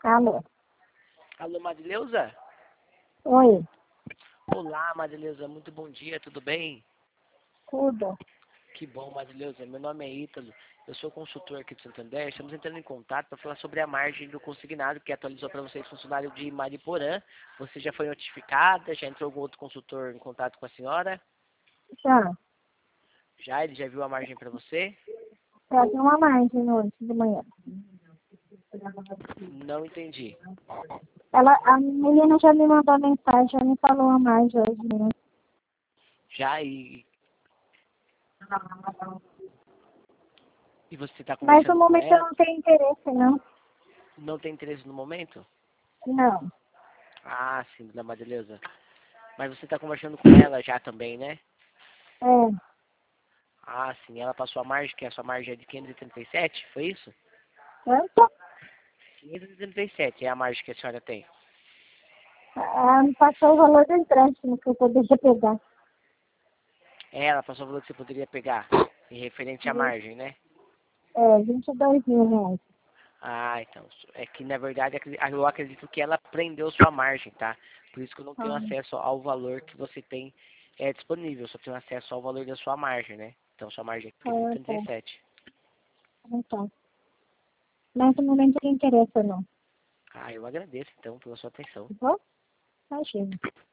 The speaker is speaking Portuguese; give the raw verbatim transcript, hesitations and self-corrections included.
Alô? Alô, Marileuza? Oi, Olá, Marileuza, muito bom dia, tudo bem? tudo. Que bom, Marileuza. Meu nome é Ítalo, eu sou consultor aqui do Santander. Estamos entrando em contato para falar sobre a margem do consignado que atualizou para vocês, funcionário de Mariporã. Você já foi notificada? Já entrou algum outro consultor em contato com a senhora? Já, Já? Ele já viu a margem para você? já vi uma margem hoje de manhã. Não entendi. Ela, a menina já me mandou mensagem, já me falou a margem hoje mesmo. Já e... E você está Mas no conversando com momento eu ela? não tenho interesse, não. Não tem interesse no momento? Não. Ah, sim, dona Marileuza. Mas você está conversando com ela já também, né? É, Ah, sim, ela passou a margem, que a sua margem é de quinhentos e trinta e sete, foi isso? quanto? quinhentos e trinta e sete é a margem que a senhora tem. Ela me passou o valor do empréstimo que eu poderia pegar. É, ela passou o valor que você poderia pegar, em referente à margem, né? É, vinte e dois mil reais. Ah, então, é que na verdade acre- eu acredito que ela prendeu sua margem, tá? Por isso que eu não tenho Ah, acesso ao valor que você tem é, disponível, eu só tenho acesso ao valor da sua margem, né? Então sua margem é quinhentos e ah, trinta e tá. sete. Então. Mas no momento não tem interesse, não. Ah, eu agradeço então pela sua atenção. Tá bom? Imagina.